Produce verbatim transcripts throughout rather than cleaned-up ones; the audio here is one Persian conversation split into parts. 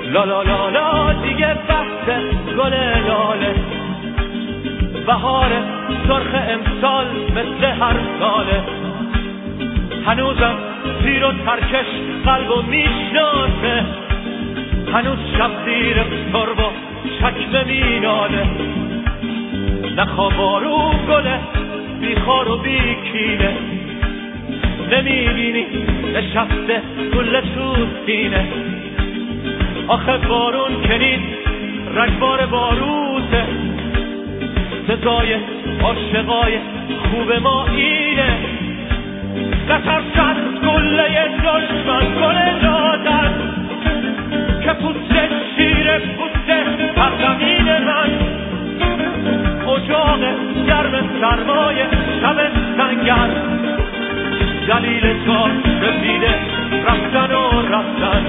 لا لا لا لا دیگه بحث گل لاله، بهار سرخ امسال مثل هر ساله. هنوزم زیر و ترکش قلبو میشناسه، هنوز شب زیر سرب و چکمه میناله. نخوا بارون گله بیخار و بیکینه، نمیبینی نشسته گل تو سینه. آخه بارون کنید رگبار باروته، سزای عاشقای خوب ما اینه. نترسن گله دشمن گل دادن که پوست شیر پوست هر زمین من. اجاق گرم سرمایه شب سنگر، دلیل تا رسیده رفتن و رفتن.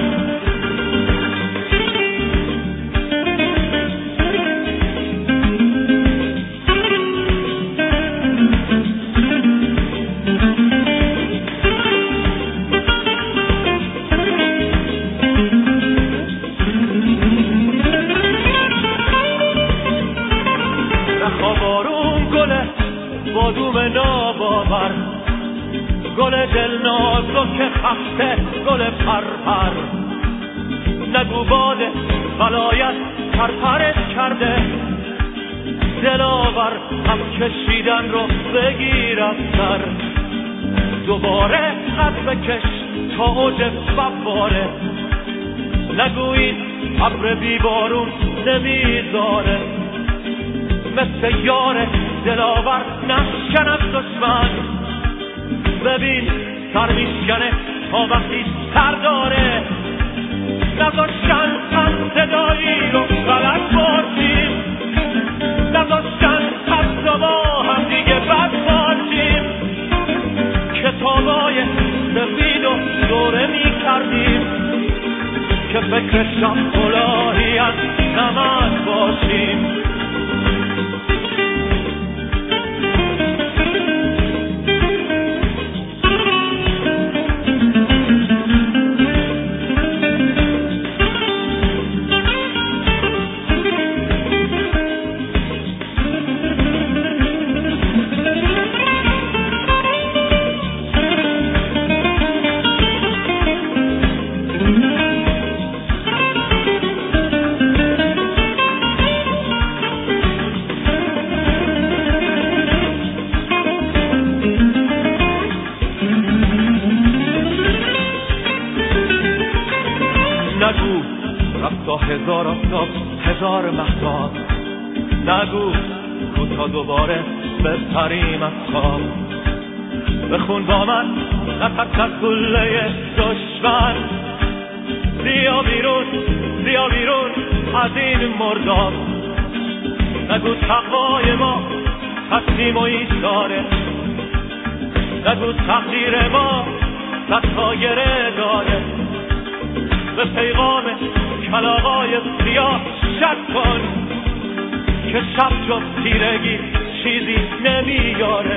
نخوابارون گله بادوم ناباور، گل دلنازو که خسته گل پرپر. نگو باد غلایت پرپرت کرده، دلاور هم کشیدن رو بگیر از سر. دوباره قد بکش تا اوج فواره، نگویید ابر بیبارون نمیذاره. مثل یار دلاور نشکن از دشمن، ببین سر میشکنه تا وقتی سر داره. نذاشتن هم صدایی رو غلط باشیم، نذاشتن حتی با هم دیگه بد باشیم. کتابای سفید و دوره میکردیم که فکر شب کلاهی از نمد باشیم. نگو رفت تا هزار آفتاب هزار مهتاب، نگو کوتا دوباره بپریم از خواب. بخون با من نترس از گله دشمن، بیا بیرون بیا بیرون از این مرداب. نگو تقوای ما تسلیم و ایثاره، نگو تقدیر ما ستایره داره. به پیغام کلاغای سیاه شک کن که شب جز تیرگی چیزی نمیاره.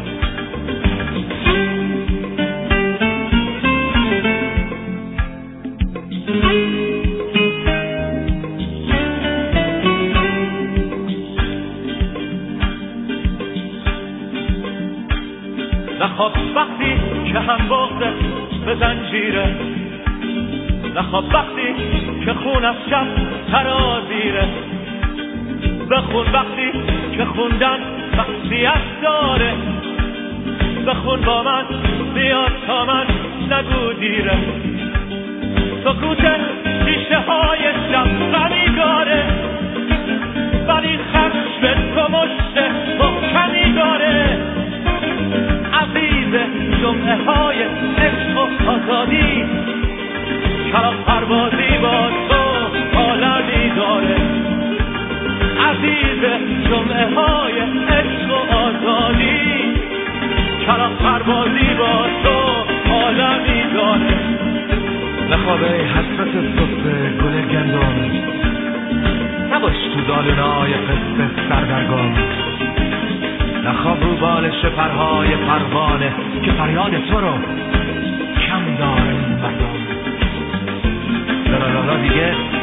نخواب وقتی که هم بغضه به زنجیره، نخواب وقتی که خون از شب ترازیره. بخون وقتی که خوندن مقصیت داره، بخون با من بیا تا من نگو دیره. سکوت شیشه های شب غمی داره، ولی خشم تو مشت محکمی داره. عزیز جمعه های عشق و آزادی، کلاغ پروازی با تو عالمی داره. عزیز جمعه های عشق و آزادی، کلاغ پروازی با تو عالمی داره. نخوابه حسرت صبح گل گندم، نباش تو دالونای قصه سردرگم. نخواب رو بالش پرهای پروانه که فریاد تو رو کم داره این مردم. لالالا دیگه